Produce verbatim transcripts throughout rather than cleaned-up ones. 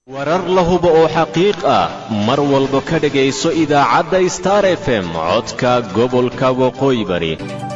warar la hubo oo xaqiiq ah mar walba ka dhagayso idaacadda Star F M codka gobolka Waqooyi Bari.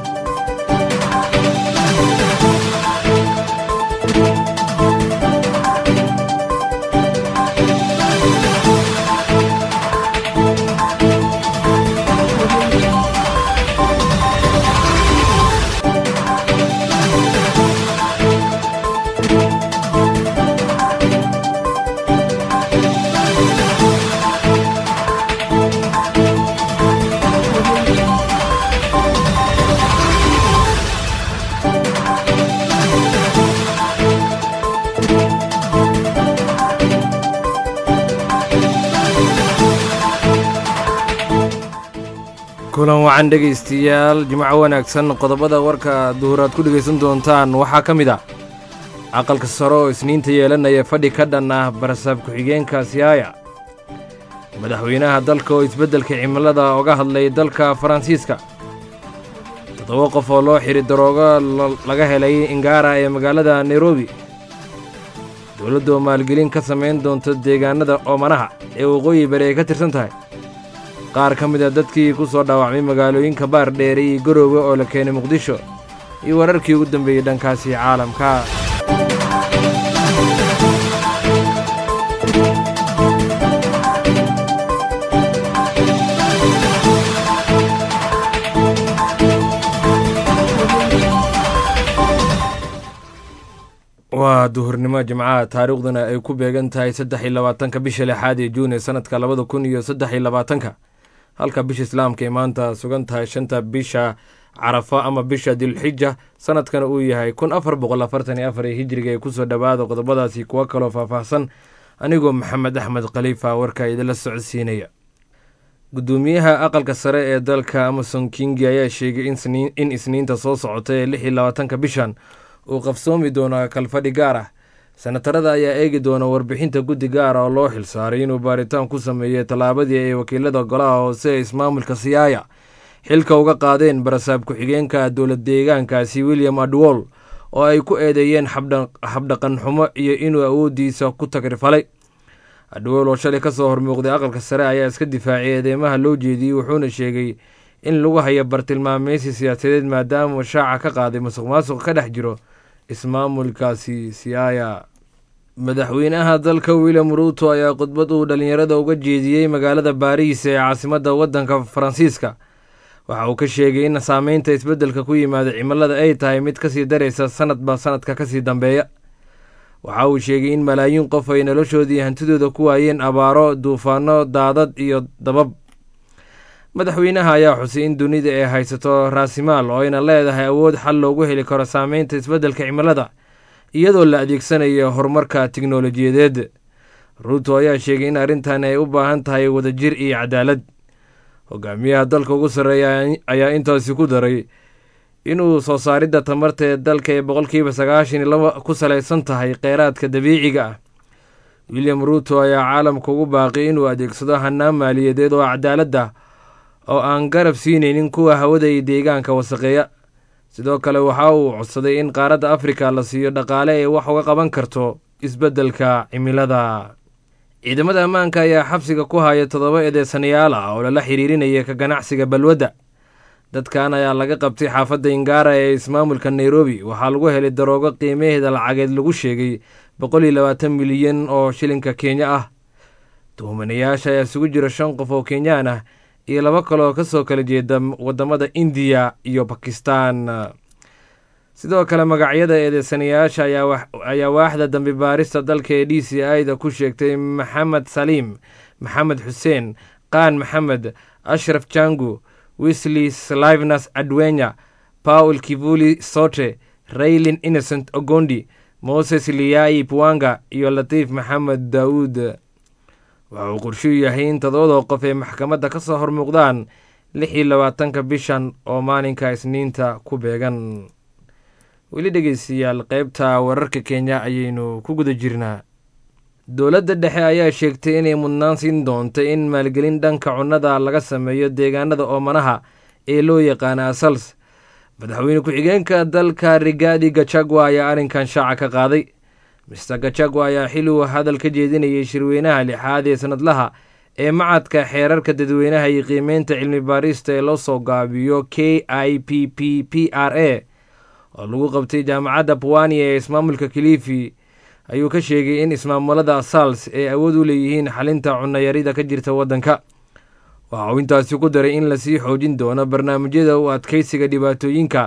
kulan wacan dhageystayaal jimco wanaagsan qodobada warka duhuraad ku dhageysan doontaan waxaa ka mid ah aqalka sare oo isniinta yeelanaya fadhi ka dhan ah barasaab ku-xigeenka siyaaya madaxweynaha dalka oo isbeddelka cimilada oga hadlay dalka faransiiska toddoba qof oo loo xidhi daroogo laga helay Ingara ee magaalada Nairobi dowladda oo maalgelin ka samayn doonta deegaanada oomanaha ee waqooyi bari ay ka tirsan tahay qaar ka mid a dadkii ku soo dhaawacmay magaalooyinka Baardheer iyo Garowe oo la keenay Muqdisho iyo wararkii ugu dambeeyay dhankaasi caalamka. waa duhurnimo jimcaha taariikhduna ay ku beegan tahay saddex iyo labaatanka bisha lixaad ee Juun ee sanadka labada kun iyo saddex iyo labaatanka halka bisha islaamka ay maanta sugan tahay shanta bisha Carafa ama bisha Dilxija sanadkana uu yahay kun afar boqol afartan iyo afar ee hijriga ee kusoo dhawaada qodobadaasi kuwa kaloo faahfaahsan anigoo Maxamed Axmed Khalifa warka idila socodsiinaya. gudoomiyaha aqalka sare ee dalka Amason Kingi ayaa sheegay in isniinta soo socota ee lix iyo labaatanka bishan uu qabsoomi doono kalfadhi gaar ah senatarada ayaa eegi doona warbixinta guddi gaar ah oo loo xilsaaray inuu baaritaan ku sameeyay tallaabadii ay wakiilada golaha hoose ee ismaamulka Siaya xilka uga qaadeen barasaab ku-xigeenka dowlad deegaankaasi William Adwol oo ay ku eedeeyeen habdhaqan xumo iyo inuu awoodiisa ku tagrifalay. Adwol oo shalay ka soo hormuuqday aqalka sare ayaa iska difaacay eedeymaha loo jeediyey wuxuuna sheegay in lagu hayo bartilmaameedsi siyaasadeed maadaama uu shaaca ka qaaday musuqmaasuq ka dhex jiro ismaamulkaasi Siaya. madaxweynaha dalka William Ruto ayaa khudbad uu dhalinyarada uga jeediyey magaalada Paris ee caasimadda waddanka Faransiiska waxa uu ka sheegay in saameynta isbeddelka ku yimaada cimilada ay tahay mid ka sii daraysa sanadba sanadka ka sii dambeeya. waxa uu sheegay in malaayiin qof ay noloshoodii hantidooda ku waayeen abaaro, duufaano, daadad iyo dabab. madaxweynaha ayaa xusay in dunida ay haysato raasimaal oo ayna leedahay awood xal loogu heli karo saameynta isbeddelka cimilada iyadoo la adeegsanayo horumarka tiknoolajiyadeed. Ruto ayaa sheegay in arrintan ay u baahan tahay wadajir iyo cadaalad. hogaamiyaha dalka ugu sarreeya ayaa intaasi ku daray inuu soo saaridda tamarta ee dalka ee boqolkiiba sagaashan iyo laba ku salaysan tahay kheyraadka dabiiciga ah. William Ruto ayaa caalamka ugu baaqay inuu adeegsado hannaan maaliyadeed oo cadaalad ah oo aan garab siinaynin kuwa hawada iyo deegaanka wasaqeeya. sidoo kale waxa uu codsaday in qaaradda Afrika la siiyo dhaqaale ay wax uga qaban karto isbeddelka cimilada. ciidamada ammaanka ayaa xabsiga ku haya toddoba eedeysanayaal ah oo lala xiriirinaya ka ganacsiga balwadda. dadkan ayaa laga qabtay xaafadda Ingara ee ismaamulka Nairobi waxaa lagu helay daroogo qiimaheeda lacageed lagu sheegay boqol iyo labaatan milyan oo shilinka Kenya ah. tuhmanayaasha ayaa isugu jira shan qof oo Kenyaan ah iyo laba kale oo ka soo kala jeeda wadamada India iyo Pakistan. sidoo kale magacyada eedeysanayaasha ayaa waaxda dambi baarista dalka ee D C I-da ku sheegtay Maxamed Salim, Maxamed Xuseen, Qaan Maxamed, Ashraf Changu, Wesley Slivenas Adwenya, Paul Kivuli Sote, Raylin Innocent Ogondi, Moses Liyai Puanga iyo Latif Maxamed Daud. waxa uu qorshu yahay in toddoba qof ee maxkamadda ka soo hormuuqdaan lix iyo labaatanka bishan oo maalinka isniinta ku beegan. weli dhegeystayaal qaybta wararka Kenya ayaynu ku guda jirnaa. dowladda dhexe ayaa sheegtay inay mudnaan siin doonto in maalgelin dhanka cunnada laga sameeyo deegaanada oomanaha ee loo yaqaana asals. madaxweyne ku-xigeenka dalka Rigathi Gachagua ayaa arrinkan shaaca ka qaaday. mister Gachagua ayaa xili uu hadal ka jeedinayay shirweynaha lixaad ee sanadlaha ee macadka xeerarka dadweynaha iyo qiimeynta cilmi baarista ee loo soo gaabiyo K I P P P R A oo lagu qabtay jaamacadda Pwani ee ismaamulka Kilifi ayuu ka sheegay in ismaamulada SALS ay awood u leeyihiin xalinta cunno yarida ka jirta waddanka. waxa uu intaasi ku daray in la sii xoojin doono barnaamijyada u adkeysiga dhibaatooyinka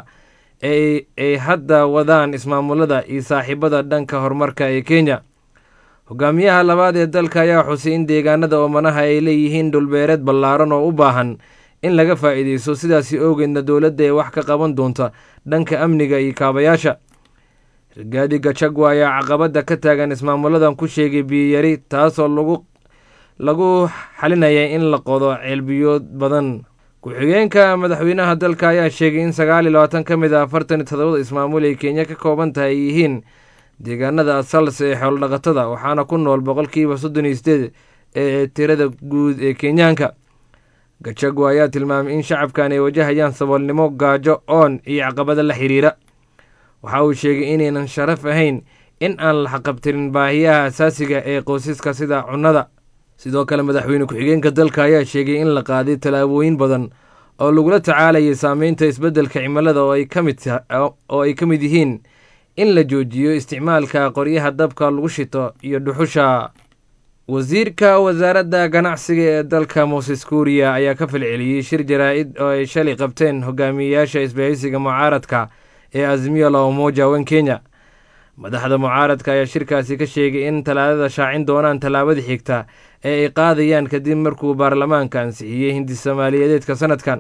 ee ay hadda wadaan ismaamulada iyo saaxiibada dhanka horumarka ee Kenya. hogaamiyaha labaad ee dalka ayaa xusay in deegaanada oomanaha ay leeyihiin dhulbeereed ballaaran oo u baahan in laga faa'iideysto, sidaasi awgeedna dowladda ay wax ka qaban doonta dhanka amniga iyo kaabayaasha. Rigathi Gachagua ayaa caqabada ka taagan ismaamuladan ku sheegay biyari taasoo lagu lagu xalinaya in la qodo ceelbiyood badan. ku-xigeenka madaxweynaha dalka ayaa sheegay in sagaal iyo labaatan ka mid ah afartan iyo toddoba ismaamul ay Kenya ka kooban tahay ay yihiin deegaanada SALS ee xoolo-dhaqatada, waxaana ku nool boqolkiiba soddon iyo sideed ee tirada guud ee Kenyaanka. Gachagua ayaa tilmaamay in shacabkan ay wajahayaan saboolnimo, gaajo, oon iyo caqabada la xiriira. waxa uu sheegay inaynan sharaf ahayn in aan la xaqabtirin baahiyaha asaasiga ee qoysaska sida cunnada. sidoo kale madaxweyne ku-xigeenka dalka ayaa sheegay in la qaaday tallaabooyin badan oo lagula tacaalayay saameynta isbeddelka cimilada oo ay ka mid oo ay ka mid yihiin in la joojiyo isticmaalka qoryaha dabka lagu shito iyo dhuxusha. wasiirka wasaaradda ganacsiga ee dalka Moses Kuria ayaa ka falceliyay shir jaraa'id oo ay shalay qabteen hogaamiyayaasha isbahaysiga mucaaradka ee Azimio la Umoja One Kenya. madaxda mucaaradka ayaa shirkaasi ka sheegay in talaadada shaacin doonaan tallaabada xigta ee ay qaadayaan kadib markuu baarlamaanka ansixiyey hindi Soomaaliyeedka sanadkan.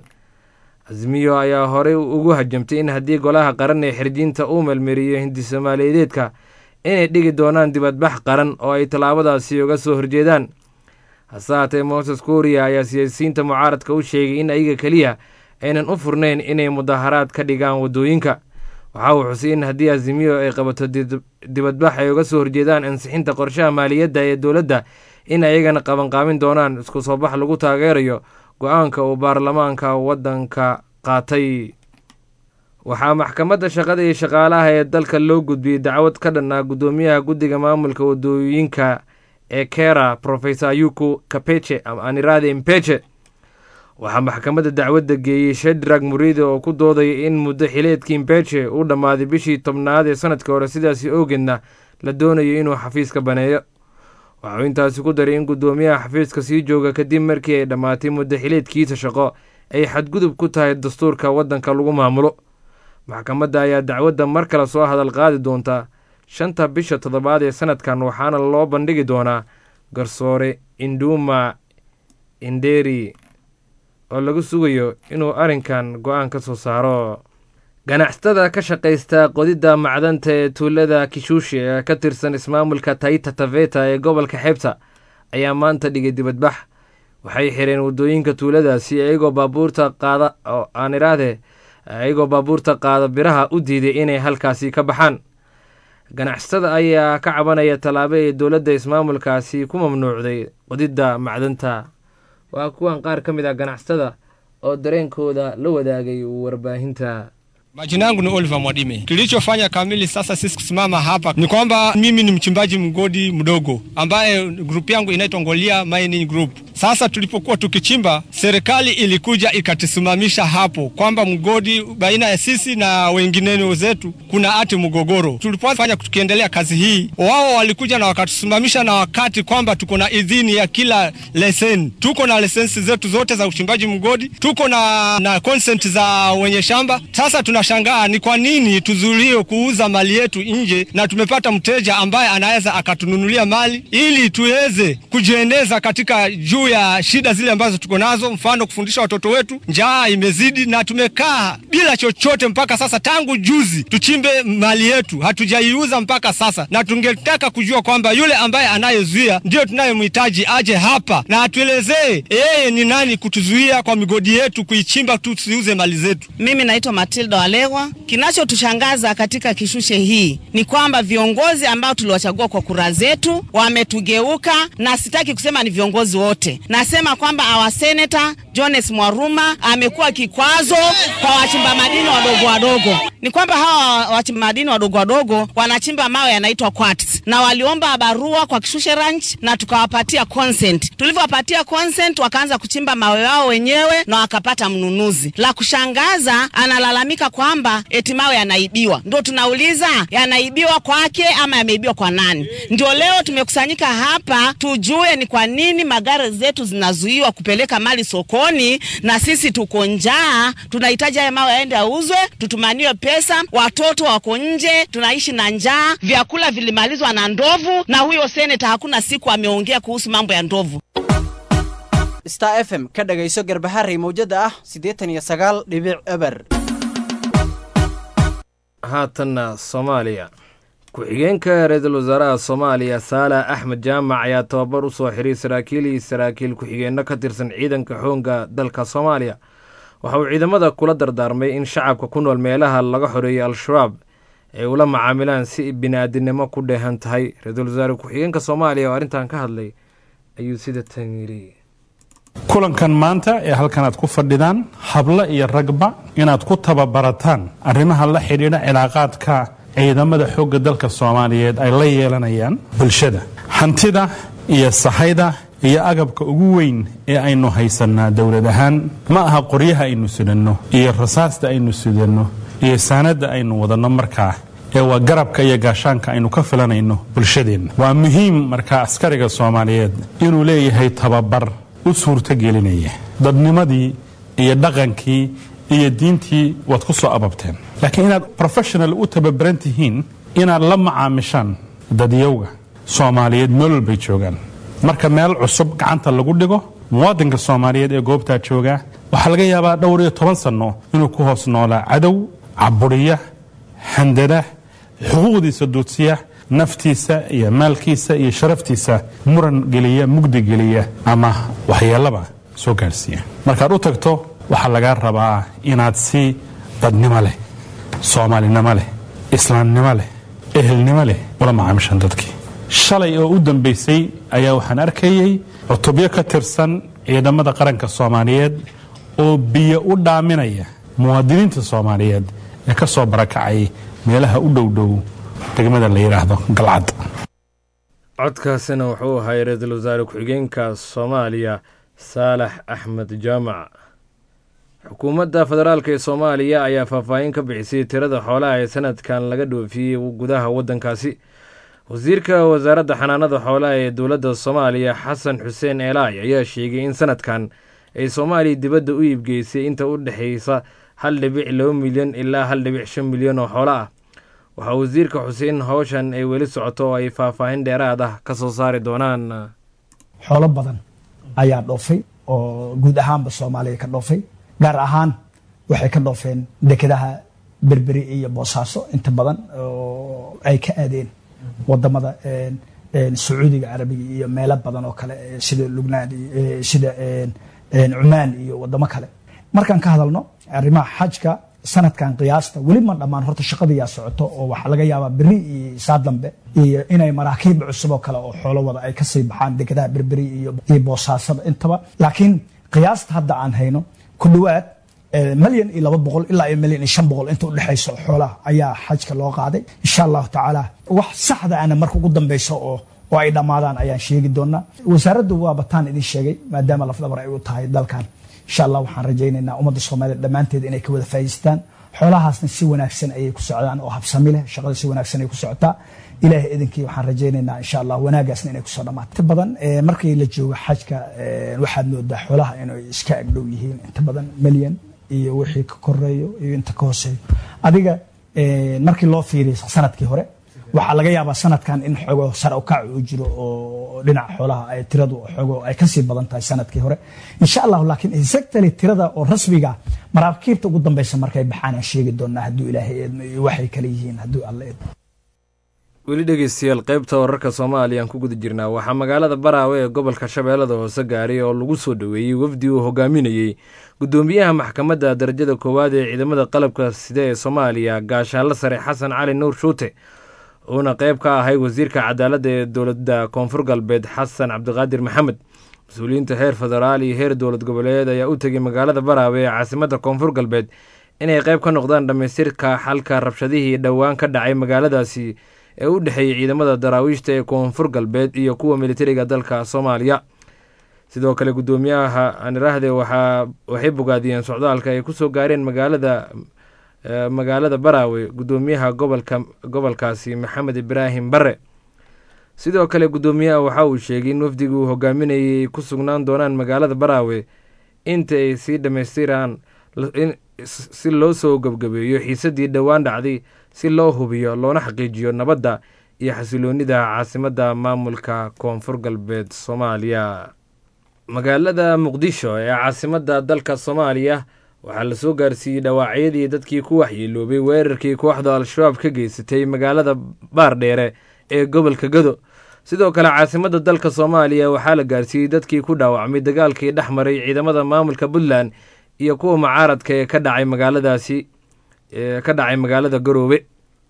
Azimio ayaa horey ugu hajamtay in haddii golaha qaran ee xirjinta uu meelmariyo hindi Soomaaliyeedka inay dhigi doonaan dibadbax qaran oo ay tallaabadaasi uga soo horjeedaan. hase haatee Moses Kuria ayaa siyaasiyiinta mucaaradka u sheegay in ayaga keliya aynan u furnayn inay mudaharaad ka dhigaan waddooyinka. waxa uu xusay in haddii Azimio ay qabato dibadbax ay uga soo horjeedaan ansixinta qorshaha maaliyadda ee dowladda in ayagana qabanqaabin doonaan isku soo bax lagu taageerayo go-aanka uu baarlamaanka waddanka qaatay. waxaa maxkamadda shaqada iyo shaqaalaha ee dalka loo gudbiyey dacwad ka dhan ah guddoomiyaha guddiga maamulka waddooyinka ee Kera Professor Ayuku Kapeche ama Aniradhe Mpeche. waxaa maxkamadda dacwadda geeyey Shedrack Murithi oo ku doodaya in muddo xileedkii Mpeche uu dhammaaday bishii tobnaad ee sanadkii hore, sidaasi awgeedna la doonayo inuu xafiiska baneeyo. waxa uu intaasi ku daray in guddoomiyaha xafiiska sii jooga kadib markii ay dhammaatay muddo xileedkiisa shaqo ay xadgudub ku tahay dastuurka waddanka lagu maamulo. maxkamadda ayaa dacwadda mar kale soo hadal qaadi doonta shanta bisha toddobaad ee sanadkan, waxaana loo bandhigi doonaa garsoore Induma Inderi oo lagu sugayo inuu arrinkan go-aan ka soo saaro. ganacsatada ka shaqaysta qodidda macdanta ee tuulada Kishushi ee ka tirsan ismaamulka Taita Taveta ee gobolka Xeebta ayaa maanta dhigay dibadbax. waxay xireen waddooyinka tuuladaasi iyagoo baabuurta qaada oo Aniradhe iyagoo baabuurta qaada biraha u diiday inay halkaasi ka baxaan. ganacsatada ayaa ka cabanaya tallaabo ay dowladda ismaamulkaasi ku mamnuucday qodidda macdanta. waa kuwan qaar ka mid ah ganacsatada oo dareenkooda la wadaagay warbaahinta. Majina yangu ni Oliver Mwadime. Kilichofanya kamili sasa sisi kusimama hapa ni kwamba mimi ni mchimbaji mgodi mdogo ambaye group yangu inaitwa Ngolia Mining Group. Sasa tulipokuwa tukichimba, serikali ilikuja ikatusimamisha hapo kwamba mgodi baina ya sisi na wengineo zetu kuna ati mgogoro. Tulipofanya tukiendelea kazi hii, wao walikuja na wakatusimamisha na wakati kwamba tuko na idhini ya kila leseni. Tuko na lisensi zetu zote za uchimbaji mgodi, tuko na na consent za wenye shamba. Sasa tunashangaa ni kwa nini tuzulie kuuza mali yetu nje na tumepata mteja ambaye anaweza akatununulia mali ili tuweze kujieneza katika juu ya shida zile ambazo tuko nazo, mfano kufundisha watoto wetu. Njaa imezidi na tumekaa bila chochote mpaka sasa tangu juzi tuchimbe mali yetu, hatujaiuza mpaka sasa, na tungetaka kujua kwamba yule ambaye anayezuia ndio tunayemhitaji aje hapa na atuelezee yeye ni nani kutuzuia kwa migodi yetu kuichimba tusiuze mali zetu. Mimi naitwa Matilda Walegwa. Kinachotushangaza katika Kishushe hii ni kwamba viongozi ambao tuliwachagua kwa kura zetu wametugeuka, na sitaki kusema ni viongozi wote. Nasema kwamba our senator Jones Mwaruma amekuwa kikwazo kwa wachimba madini wadogo wadogo. ni kwamba hawa wachimba madini wadogo wadogo wanachimba mawe yanaitwa quartz, na waliomba barua kwa Kishushe Ranch na tukawapatia consent. Tulivyowapatia consent wakaanza kuchimba mawe yao wenyewe na wakapata mnunuzi. La kushangaza, analalamika kwamba eti mawe yanaibiwa. Ndio tunauliza, yanaibiwa kwake ama yameibiwa kwa nani? Ndio leo tumekusanyika hapa tujue ni kwa nini magari zetu zinazuiwa kupeleka mali sokoni, na sisi tuko njaa, tunahitaji haya mawe yaende auzwe, tutumaniwe pesa, watoto wako nje, tunaishi na njaa, vyakula vilimalizwa na ndovu, na huyo seneta hakuna siku ameongea kuhusu mambo ya ndovu. Star F M ka dhagayso Garbaharey mawjada ah siddeetan iyo sagaal dhibic eber. haatana Soomaaliya. ku-xigeenka ra'iisul wasaaraha Soomaaliya Saalax Axmed Jaamac ayaa tababar u soo xiray saraakiil iyo saraakiil ku-xigeenno ka tirsan ciidanka xoogga dalka Soomaaliya. waxa uu ciidamada kula dardaarmay in shacabka ku nool meelaha laga xoreeyay Al-Shabaab ay ula macaamilaan si bini'aadanimo ku dheehan tahay. ra'iisul wasaare ku-xigeenka Soomaaliya oo arrintan ka hadlay ayuu sida tan yiri: kulankan maanta ee halkan aad ku fadhidaan habla iyo ragba inaad ku tababarataan arrimaha la xidhiidha cilaaqaadka ciidamada xoogga dalka Soomaaliyeed ay la yeelanayaan bulshada, hantida iyo sahayda iyo agabka ugu weyn ee aynu haysanaa dawlad ahaan ma aha qoryaha aynu sidanno iyo rasaasta aynu sidanno iyo saanada aynu wadanno markaa ee waa garabka iyo gaashaanka aynu ka filanayno bulshadeenna. waa muhiim markaa askariga Soomaaliyeed inuu leeyahay tababar u suurta gelinaya dadnimadii iyo dhaqankii iyo diintii wad ku soo ababteen, laakiin inaad professional u tababaran tihiin inaad la macaamishaan dadyowga Soomaaliyeed meel walbay joogaan. marka meel cusub gacanta lagu dhigo muwaadinka Soomaaliyeed ee goobta jooga waxa laga yaabaa dhowr iyo toban sano inuu ku hoos noolaa cadow, caburiya, handada, xuquuqdiisa duudsiya, naftiisa iyo maalkiisa iyo sharaftiisa muran geliya, mugdi geliya ama waxyeelaba soo gaarsiiya. markaad u tagto waxa laga rabaa inaad si dadnimo leh, Soomaalinimo leh, islaamnimo leh, ehelnimo leh ula macaamishaan dadkii. shalay oo u dambeysay ayaa waxaan arkayay cutubyo ka tirsan ciidamada qaranka Soomaaliyeed oo biyo u dhaaminaya muwaadiniinta Soomaaliyeed ee ka soo barakacay meelaha u dhow dhow degmada la yiraahdo Galcad. codkaasina wuxuu ahaa ra'iisul wasaare ku-xigeenka Soomaaliya Saalax Axmed Jaamac. xukuumadda federaalka ee Soomaaliya ayaa faahfaahin ka bixisay tirada xoolaha ee sanadkan laga dhoofiyey gudaha waddankaasi. wasiirka wasaaradda xanaanada xoolaha ee dowladda Soomaaliya Xasan Xuseen Eelaay ayaa sheegay in sanadkan ay Soomaaliya dibadda u iibgeysay inta u dhaxaysa hal dhibic laba milyan ilaa hal dhibic shan milyan oo xoolo ah. waxa wasiirka Xuseen hawshan ay weli socoto oo ay faahfaahin dheeraad ah ka soo saari doonaan. xoolo badan ayaa dhoofay oo guud ahaanba Soomaaliya ka dhoofay, gaar ahaan waxay ka dhoofeen dekedaha Berberi iyo Boosaaso inta badan oo ay ka aadeen wadamada Sacuudiga Carabiga iyo meelo badan oo kale sida Lubnaan iyo sida Cumaan iyo wadamo kale. markaan ka hadalno arrimaha xajka sanadkan qiyaasta wali ma dhamaan horta shaqadii yaa socoto oo waxa laga yaabaa beri iyo saadambe iyo inay maraakiib cusub oo kale oo xoolo wada ay ka sii baxaan dekedaha Berberi iyo Boosaaso intaba. laakiin qiyaasta hadda aan hayno ku dhawaad مليون إلى بقول إلا مليون إشان بقول أنتوا اللي حيسوا حوله أيها حاج كله قاعد إن شاء الله تعالى وح صح ده أنا مركو قدام بيسوا وأيضا ما دان أيها شيء جدنا وسرد وابتان إذا شيء ما دام الأفضل برأي وتهاي ذلكان إن شاء الله وحن رجينا إن أمد الصومال دمانتد إنك كود فايستان حولها سنسوي نفسنا أي كسعدان أو حبسميله شغل سوي نفسنا كسعتا إله إذن كي وحن رجينا إن شاء الله وناقصنا إنك كسعدا ما تبضن مركي اللي جو حاج كواحد نود حولها إنه إسكاء دويه تبضن مليون iyo wixii ka koreeyo iyo inta ka hooseeyo adiga ee markii loo fiiriyo sanadkii hore waxa laga yaabaa sanadkan in xogo sar u kac u jiro oo dhinaca xoolaha ay tiradu xogo ay ka sii badan tahay sanadkii hore insha Allah. laakiin exactly tirada oo rasmiga maraakiibta ugu dambaysa markay baxaan sheegi doonaa haduu Ilaahay eedmo waxay kala yihiin haduu Alle eedmo. weli dhegeystayaal qaybta wararka Soomaaliya aan ku guda jirnaa waxaa magaalada Baraawe ee gobolka Shabeellada Hoose gaaray oo lagu soo dhaweeyay wafdi uu hogaaminayay gudoomiyaha maxkamadda darajada koowaad ee ciidamada qalabka sida ee Soomaaliya gaashaanle sare Xasan Cali Nuur Shuute oo qayb ka ahay wasiirka cadaaladda ee dowladda Koonfur Galbeed Xasan Cabdiqaadir Maxamed. mas'uuliyiinta heer federaal iyo heer dowlad goboleed ayaa u tagay magaalada Baraawe ee caasimadda Koonfur Galbeed inay qayb ka noqdaan dhammaystirka xalka rabshadihii dhowaan ka dhacay magaaladaasi ee u dhexeeyey ciidamada daraawiishta ee koonfur galbeed iyo kuwa militariga dalka soomaaliya. sidoo kale guddoomiyaha anirahde waxaa waxay bogaadiyeen socdaalka ay kusoo gaareen magaalada magaalada baraawe guddoomiyaha gobolka gobolkaasi maxamed ibraahim bare. sidoo kale guddoomiyaha waxa uu sheegay in wafdiga uu hogaaminayay ay ku sugnaan doonaan magaalada baraawe inta ay sii dhammaystiraan si loo soo gebgabeeyo xiisadii dhowaan dhacday si loo hubiyo loona xaqiijiyo nabadda iyo xasiloonida caasimadda maamulka koonfur galbeed soomaaliya. magaalada muqdisho ee caasimadda dalka soomaaliya waxaa la soo gaarsiiyey dhawaacyadii dadkii ku waxyeeloobay weerarkii kooxda al-shabaab ka geysatay magaalada baardheere ee gobolka gado. sidoo kale caasimadda dalka soomaaliya waxaa la gaarsiiyey dadkii ku dhaawacmay dagaalkii dhex maray ciidamada maamulka puntland iyo kuwa mucaaradka ee ka dhacay magaaladaasi ee ka dhacay magaalada garoobe.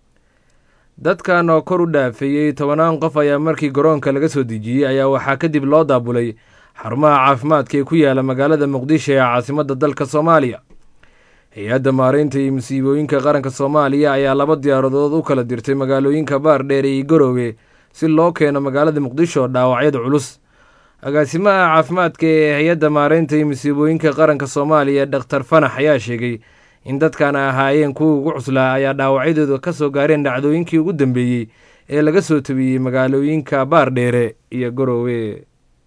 dadkan oo kor u dhaafeeyey tobanaan qof ayaa markii garoonka laga soo dejiyey ayaa waxaa kadib loo daabulay xarumaha caafimaadka ee ku yaala magaalada muqdisho ee caasimadda dalka soomaaliya. hay-adda maareynta iyo musiibooyinka qaranka soomaaliya ayaa laba diyaaradood u kala dirtay magaalooyinka baardheere iyo garoowe si loo keeno magaalada muqdisho dhaawacyada culus. agaasimaha caafimaadka ee hay-adda maareynta iyo musiibooyinka qaranka soomaaliya dhakhtar fanax ayaa sheegay in dadkan ahaayeen kuwa ugu cuslaa ayaa dhaawacyadooda ka soo gaareen dhacdooyinkii ugu dambeeyey ee laga soo tabiyey magaalooyinka baardheere iyo garoowe.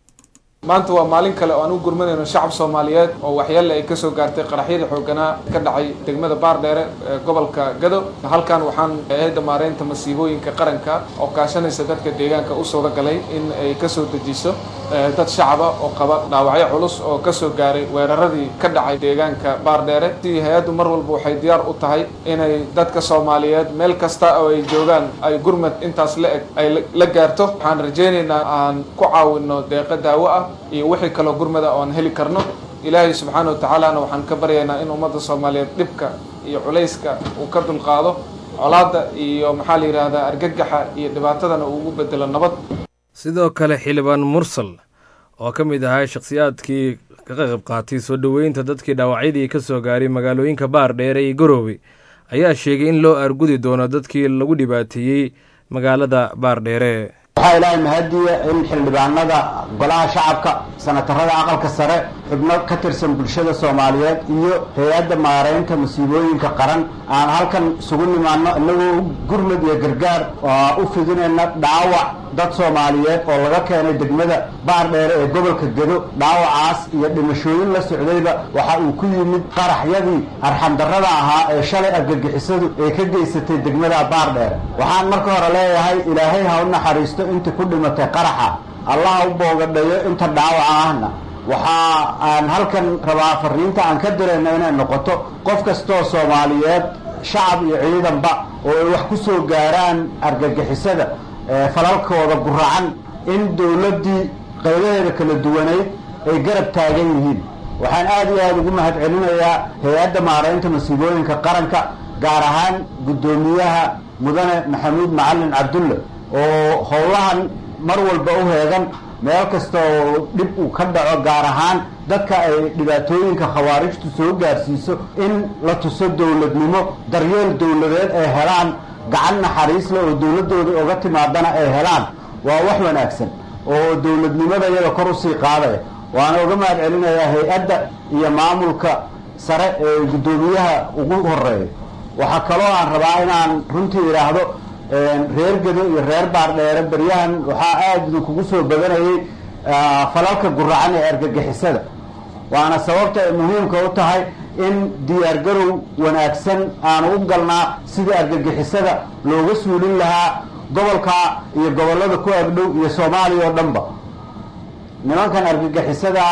maanta waa maalin kale oo aan u gurmanayno shacab Soomaaliyeed oo waxyeello ay ka soo gaartay qaraxyada xooganaa ka dhacay degmada Baardheere ee gobolka Gado. halkan waxaan hay'adda maareynta masiibooyinka qaranka oo kaashanaysa dadka deegaanka u soo galay in ay ka soo dejiso dad shacab ah oo qaba dhaawacyo culus oo ka soo gaaray weeraradii ka dhacay deegaanka Baardheere. si hay'addu mar walba waxay diyaar u tahay inay dadka Soomaaliyeed meel kasta oo ay joogaan ay gurmad intaas la eg ay la gaarto. waxaan rajaynaynaa aan ku caawino deeqa daawo ah iyo wixii kale gurmada oo aan heli karno. ilaahay subxaanahu wa ta'aala waxaan ka baryaynaa in ummadda Soomaaliyeed dhibka iyo culayska uu ka dulqaado colaadda iyo maxaa la yiraahdaa argagaxa iyo dhibaatadana uu ugu bedelo nabad. sidoo kale xildhibaan mursal oo ka mid ahaa shakhsiyaadkii ka qayb qaatay soo dhoweynta dadkii dhaawacyadii ka soo gaaray magaalooyinka Baardheere iyo Garoowe ayaa sheegay in loo argudi doono dadkii lagu dhibaateeyey magaalada Baardheere. waxaa ilaahay mahadiya in xildhibaanada golaha shacabka sanatarada aqalka sare xubno ka tirsan bulshada Soomaaliyeed iyo hay'adda maareynta masiibooyinka qaran aan halkan isugu nimaano inagoo gurmad iyo gargaar oo u fidinayna dhaawac dad Soomaaliyeed oo laga keenay degmada Baardheere ee gobolka Gado. dhaawacaas iyo dhimashooyin la socdayba waxa uu ku yimid qaraxyadii arxandarrada ahaa ee shalay argagixisadu ay ka geysatay degmada Baardheere. waxaan marka hore leeyahay ilaahay ha u naxariisto inta ku dhimatay qaraxa, allah u boogadhayo inta dhaawaca ahna. waxa aan halkan rabaa fariinta aan ka dirayna inay noqoto qof kastoo Soomaaliyeed shacab iyo ciidanba oo ay wax ku soo gaaraan argagixisada falalkooda guracan in dawladdii qaybaheeda kala duwaneyd ay garab taagan yihiin. waxaan aad iyo aad ugu mahad celinayaa hay-adda maareynta masiibooyinka qaranka gaar ahaan guddoomiyaha mudane maxamuud macalin cabdulle oo howlahan mar walba u heegan meel kasta oo dhib uu ka dhaco gaar ahaan dadka ay dhibaatooyinka khawaarijtu soo gaarsiiso in la tuso dowladnimo, daryeel dowladeed ay helaan, gacan naxariis leh oo dowladooda uga timaadana ay helaan. waa wax wanaagsan oo dowladnimada iyada kor usii qaadaya. waana uga mahad celinayaa hay-adda iyo maamulka sare ee guddoomiyaha ugu horeeya. waxaa kaloo aan rabaa inaan runtii idhaahdo reer Gado iyo reer Baardheere baryahan waxaa aad idinkugu soo badanayay falalka guracan ee argagixisada. waana sababta ay muhiimka u tahay in diyaargarow wanaagsan aan u galnaa sidii argagixisada looga suulin lahaa gobolka iyo gobollada ku agdhow iyo Soomaaliya oo dhanba. nimankan argagixisada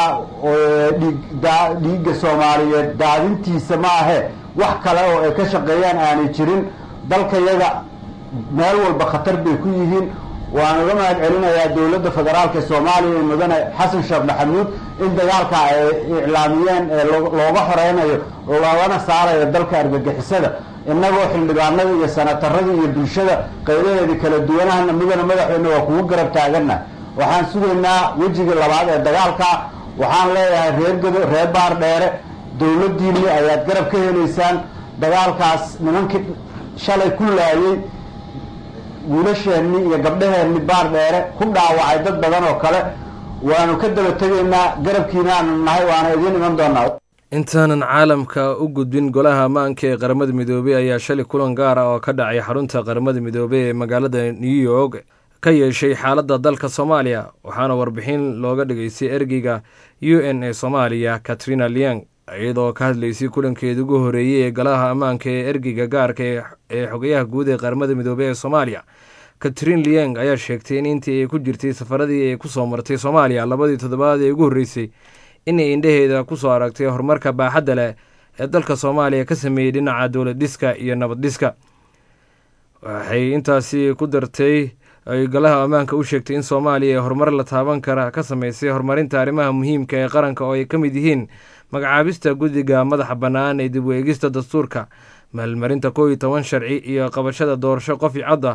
oo dhiigga Soomaaliyeed daadintiisa ma ahe wax kale oo ay ka shaqeeyaan aanay jirin. dalkayaga meel walba khatar bay ku yihiin. waan uga mahad celinayaa dowladda federaalka Soomaaliya ee mudane xasan sheekh maxamuud in dagaalka ay iclaamiyeen ee looga horeynayo loogana saarayo dalka argagixisada. innagoo xildhibaanada iyo sanatarada iyo bulshada qaybaheeda kala duwanahana mudane madaxweyne waa kugu garab taagana. waxaan sugaynaa wejiga labaad ee dagaalka. waxaan leeyahay reer Gado reer Baardheere dowladdiinni ayaad garab ka helaysaan. dagaalkaas nimankii shalay ku laayay wiilasheenni iyo gabdhaheenni baar dheere ku dhaawacay dad badan oo kale waanu ka daba tegaynaa garabkiinaanu nahay waana idiin iman doonaa. intaanan caalamka u gudbin golaha ammaanka ee qaramada midoobey ayaa shalay kulan gaar ah oo ka dhacay xarunta qaramada midoobey ee magaalada new york ka yeeshay xaaladda dalka soomaaliya waxaana warbixin looga dhigaystay ergeyga u n ee soomaaliya katrina liang iyadoo ka hadlaysay kulankeeda ugu horeeyey ee golaha ammaanka ee ergeyga gaarka ee xogayaha guud ee qaramada midoobey ee soomaaliya. katrin liang ayaa sheegtay in intii ay ku jirtay safaradii ay ku soo martay soomaaliya labadii toddobaad ee ugu horreysay inay indhaheeda ku soo aragtay horumarka baaxadda leh ee dalka soomaaliya ka sameeyey dhinaca dowlad dhiska iyo nabad dhiska. waxay intaasi ku dartay ay golaha ammaanka u sheegtay in soomaaliya ee horumar la taaban kara ka sameysay horumarinta arrimaha muhiimka ee qaranka oo ay ka mid yihiin magacaabista guddiga madaxa bannaan ee dib u eegista dastuurka, maalmarinta kow iyo toban sharci iyo qabashada doorasho qof i cod ah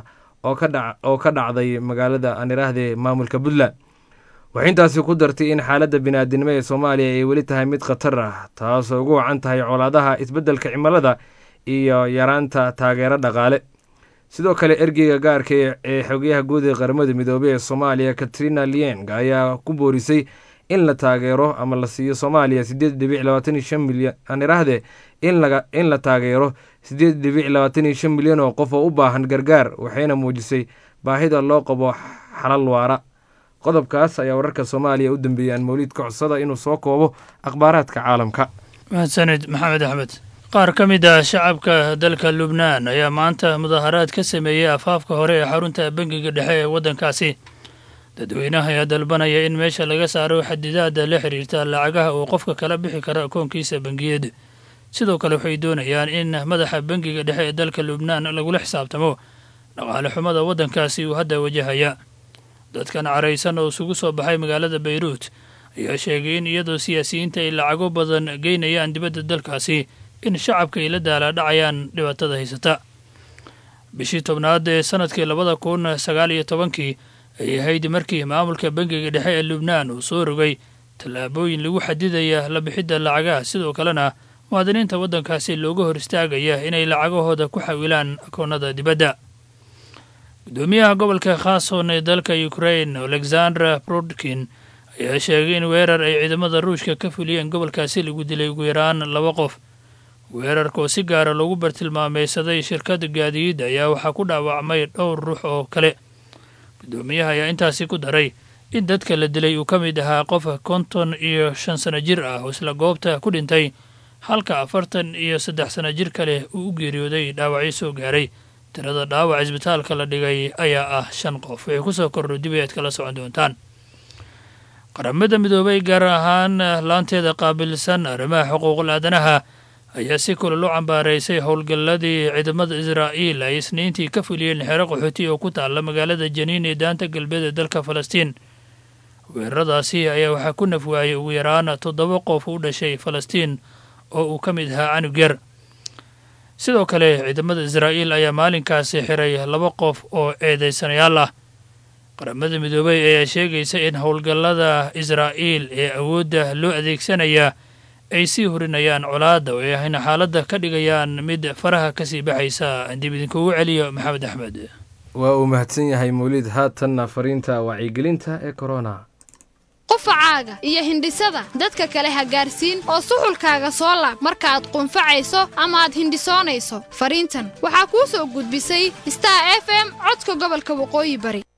oo ka dhacday magaalada aan iraahde maamulka puntland. waxay intaasi ku dartay in xaaladda bini'aadinimo ee soomaaliya ay weli tahay mid khatar ah taasoo ugu wacan tahay colaadaha isbeddelka cimilada iyo yaraanta taageero dhaqaale. sidoo kale ergeyga gaarka ee xogayaha guud ee qaramada midoobey ee soomaaliya katrina liang ayaa ku boorisay in la taageero ama la siiyo soomaaliya sideed dhibic labaatan iyo shan milyan aan iraahde in la taageero sideed dhibic labaatan iyo shan milyan oo qof oo u baahan gargaar waxayna muujisay baahida loo qabo xalal waara. qodobkaas ayaa wararka soomaaliya u dambeeyay aan mawliid ka codsada inuu soo koobo akhbaaraadka caalamka. mahadsanid maxamed axmed. qaar ka mid ah shacabka dalka lubnaan ayaa maanta mudaharaad ka sameeyey afaafka hore ee xarunta bangiga dhexe ee waddankaasi. dadweynaha ayaa dalbanaya in meesha laga saaro xadidaada la xiriirta lacagaha uu qofka kala bixi kara akoonkiisa bangiyeed. sidoo kale waxay doonayaan in madaxa bangiga dhexe ee dalka lubnaan lagula xisaabtamo dhaqaale xumada waddankaasi uu hadda wajahaya. dadkan caraysan oo isugu soo baxay magaalada bayruut ayaa sheegay in iyadoo siyaasiyiinta ay lacago badan geynayaan dibadda dalkaasi in shacabka ay la daalaadhacayaan dhibaatada haysata. bishii tobnaad ee sanadkii labada kun sagaal iyo tobankii ay ahayd markii maamulka bangiga dhexe ee lubnaan uu soo rogay tallaabooyin lagu xadidaya la bixidda lacagaha, sidoo kalena muwaadiniinta waddankaasi looga hor istaagaya inay lacagahooda ku xawilaan akoonnada dibadda. gudoomiyaha gobolka khason ee dalka ukrain alexandra brodkin ayaa sheegay in weerar ay ciidamada ruushka ka fuliyeen gobolkaasi lagu dilay ugu yaraan laba qof. weerarkaoo si gaara loogu bartilmaameysaday shirkadda gaadiidda ayaa waxaa ku dhaawacmay dhowr ruux oo kale. gudoomiyaha ayaa intaasi ku daray in dadka la dilay uu ka mid ahaa qof konton iyo shan sano jir ah oo isla goobta ku dhintay, halka afartan iyo saddex sano jir kale uu u geeriyooday dhaawacyo soo gaaray. tirada dhaawac isbitaalka la dhigay ayaa ah shan qof. waxay ku soo korro dib ayaad kala socon doontaan. qaramada midoobay gaar ahaan laanteeda qaabilsan arrimaha xuquuqul aadanaha ayaa si kulal u cambaaraysay howlgalladii ciidamada israa'iil ay isniintii ka fuliyeen xero qaxooti oo ku taalla magaalada janiin ee daanta galbeed ee dalka falastiin. weeraradaasi ayaa waxaa ku naf waayey ugu yaraan toddoba qof u dhashay falastiin oo uu ka mid ahaa canug yar. sidoo kale ciidamada israa'iil ayaa maalinkaasi xiray laba qof oo eedaysanayaal ah. qaramada midoobey ayaa sheegaysa in howlgallada israa'iil ee awoodda loo adeegsanaya ay sii hurinayaan colaadda oo ay ahayna xaaladda ka dhigayaan mid faraha ka sii baxaysa. dib idinkugu celiyo maxamed axmed. waa uu mahadsan yahay mawliid. haatanna fariinta wacyigelinta ee korona. qufacaaga iyo hindhisada dadka kale ha gaarsiin oo suxulkaaga soo laab markaaad qunfacayso ama aad hindhisoonayso. fariintan waxaa kuu soo gudbisay star f m codka gobolka waqooyi bari.